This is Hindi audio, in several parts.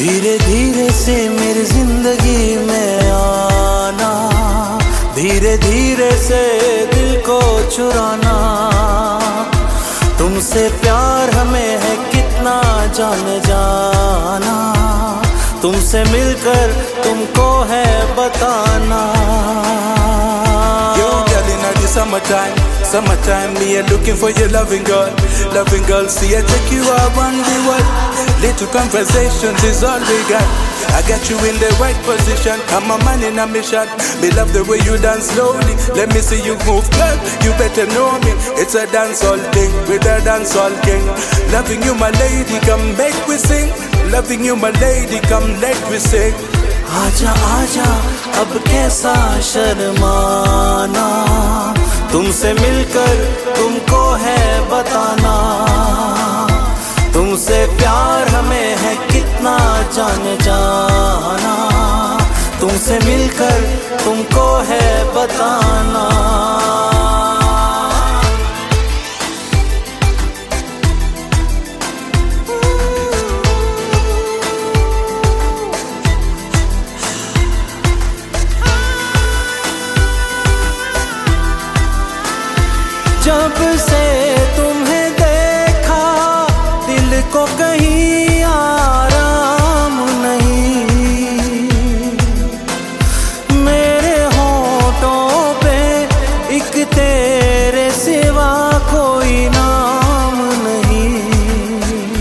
धीरे धीरे से मेरी जिंदगी में आना, धीरे धीरे से दिल को चुराना। तुमसे प्यार हमें है कितना जाने जाना, तुमसे मिलकर तुमको है बताना। Yo, girl, in the summertime, me a looking for your loving girl. See, I take you out on the world. Little conversations is all we got. I got you in the right position. I'm a man in a mission. Me love the way you dance slowly. Let me see you move, girl. You better know me. It's a dancehall thing with a dancehall king. Loving you, my lady, come make we sing. Loving you, my lady, come let we sing. आजा आजा अब कैसा शर्माना, तुमसे मिलकर तुमको है बताना। तुमसे प्यार हमें है कितना जाने जाना, तुमसे मिलकर तुमको है बताना। जब से तुम्हें देखा दिल को कहीं आराम नहीं, मेरे होठों पे एक तेरे सिवा कोई नाम नहीं।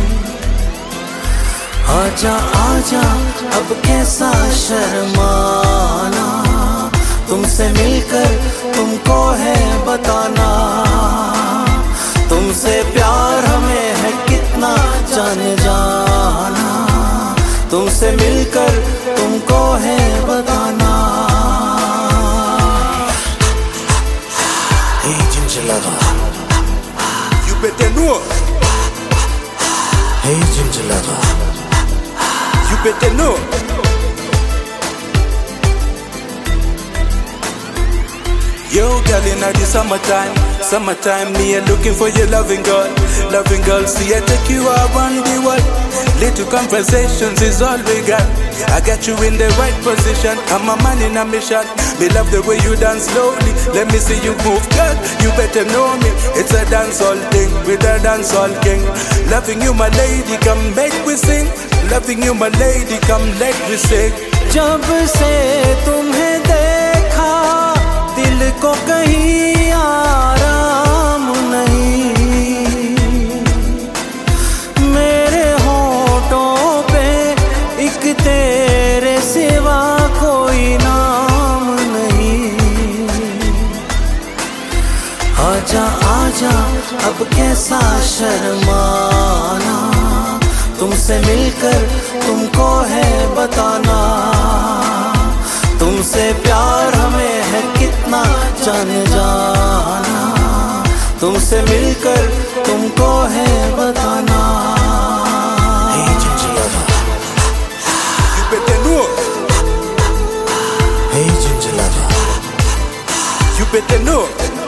आजा आजा अब कैसा शर्माना, तुमसे मिलकर तुमको है बताना। तुमसे प्यार हमें है कितना जाने जाना, तुमसे मिलकर तुमको है बताना। Hey ginger lover, You better know. hey ginger lover, You better know. Yo, girl, in the summertime, me a looking for your loving girl. See, I take you out on the world. Little conversations is all we got. I got you in the right position. I'm a man in a mission. Me love the way you dance slowly. Let me see you move, girl. You better know me. It's a dancehall thing with a dancehall king. Loving you, my lady, come make we sing. Loving you, my lady, come let we sing. जब से तुम्हें देखा दिल को कहीं आराम नहीं, मेरे होठों पे एक तेरे सिवा कोई नाम नहीं। आजा आजा अब कैसा शर्माना, तुमसे मिलकर तुमको है बताना। तुमसे प्यार हमें है कितना जाने जाना, तुमसे मिलकर तुमको है बताना। Hey ginger lover, You better know. hey ginger lover, You better know.